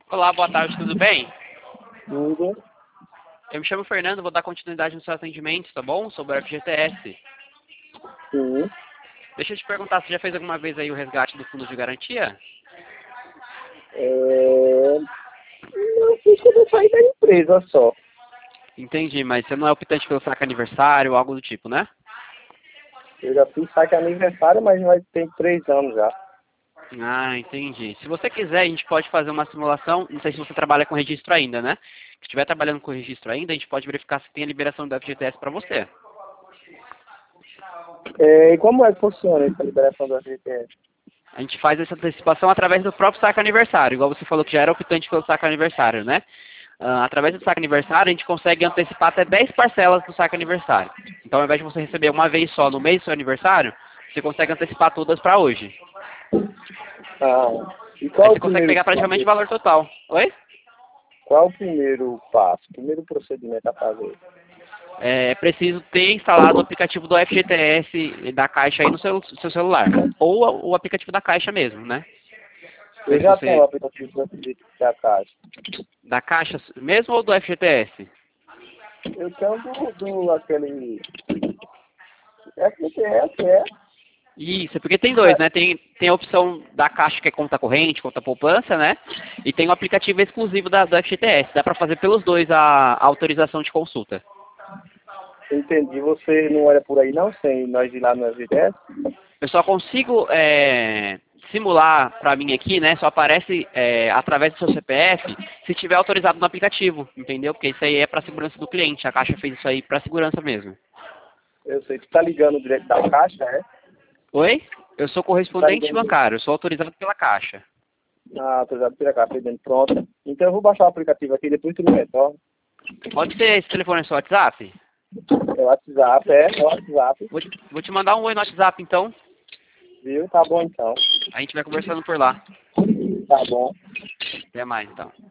Olá, boa tarde, tudo bem? Tudo. Eu me chamo Fernando, vou dar continuidade no seu atendimento, tá bom? Sobre o FGTS. Sim. Deixa eu te perguntar, você já fez alguma vez aí o resgate do fundo de garantia? Não fiz quando eu saí da empresa só. Entendi, mas você não é optante pelo saque aniversário ou algo do tipo, né? Eu já fiz saque aniversário, mas tem 3 anos já. Ah, entendi. Se você quiser, a gente pode fazer uma simulação. Não sei se você trabalha com registro ainda, né? Se estiver trabalhando com registro ainda, a gente pode verificar se tem a liberação do FGTS para você. E como é que funciona essa liberação do FGTS? A gente faz essa antecipação através do próprio saque aniversário, igual você falou que já era optante pelo saque aniversário, né? Através do saque aniversário, a gente consegue antecipar até 10 parcelas do saque aniversário. Então, ao invés de você receber uma vez só no mês do seu aniversário, você consegue antecipar todas para hoje. E Aí qual é você o consegue primeiro pegar praticamente o passo? valor total. Oi? Qual é o primeiro passo? O primeiro procedimento a fazer? É preciso ter instalado o aplicativo do FGTS da Caixa aí no seu celular. Ou o aplicativo da Caixa mesmo, né? Não sei Eu se já tenho o você... aplicativo do FGTS da Caixa. Da Caixa mesmo ou do FGTS? Eu tenho do aquele FGTS, é? Isso, é porque tem dois, né? Tem a opção da Caixa, que é conta corrente, conta poupança, né? E tem o aplicativo exclusivo do FGTS. Dá para fazer pelos dois a autorização de consulta. Entendi. Você não olha por aí não, sem nós ir lá no FGTS? Eu só consigo simular para mim aqui, né? Só aparece através do seu CPF se tiver autorizado no aplicativo, entendeu? Porque isso aí é para segurança do cliente. A Caixa fez isso aí para segurança mesmo. Eu sei. Tu tá ligando direto da Caixa, é? Oi? Eu sou Tu tá correspondente ligando. bancário, eu sou autorizado pela Caixa. Autorizado pela Caixa, dentro, pronto. Então eu vou baixar o aplicativo aqui, depois tu me retorna. Pode ser esse telefone no seu WhatsApp? É o WhatsApp, é o WhatsApp. Vou te mandar um oi no WhatsApp, então. Viu? Tá bom então. A gente vai conversando por lá. Tá bom. Até mais, então.